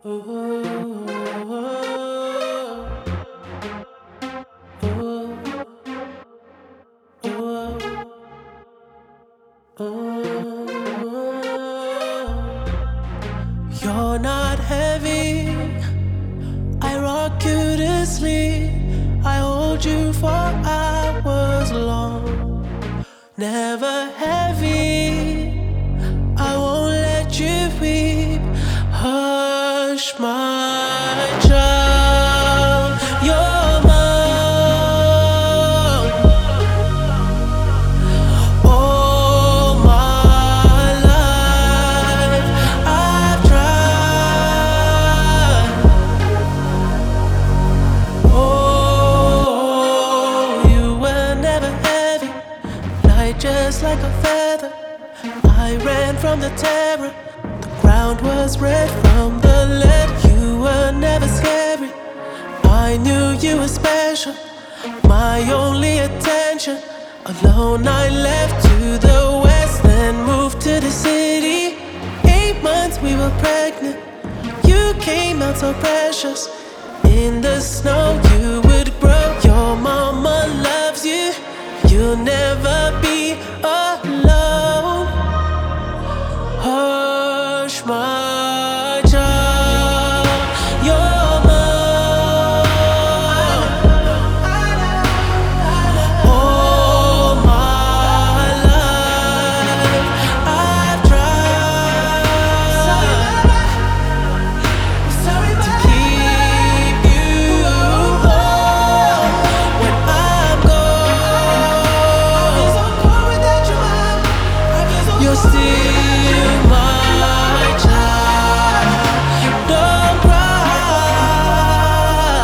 You're not heavy, I rock you to sleep. I hold you for hours long. Never heavy, I won't let you weep. Hush, my child, you're mine. All my life I've tried. Oh, you were never heavy, light just like a feather. I ran from the terror, the ground was red from the lead. You were never scary, I knew you were special, my only attention. Alone I left to the west, then moved to the city. 8 months we were pregnant, you came out so precious. In the snow you would grow, your mama loves you, you'll never be alone. Hush, my child, you're mine. All my life I've tried to keep you warm when I'm gone. You're still my child. Don't cry.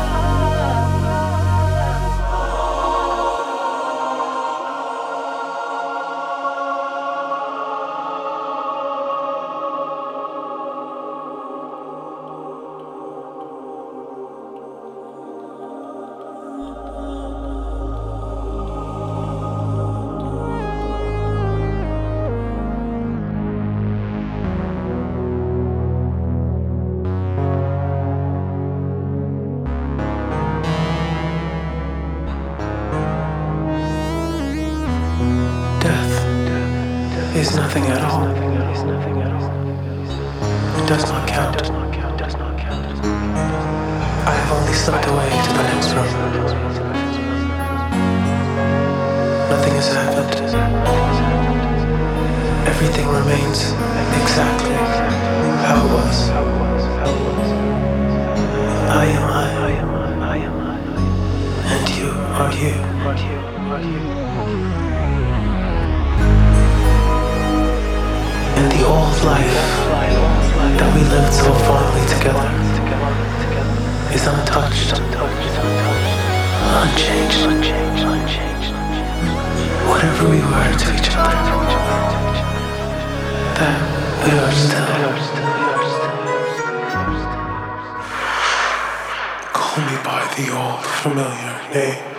Death is nothing at all. It does not count. I have only slipped away to the next room. Nothing has happened. Everything remains exactly how it was. I am I, and you are you. And the old life that we lived so fondly together is untouched, unchanged. Whatever we were to each other, that we are still. Call me by the old familiar name.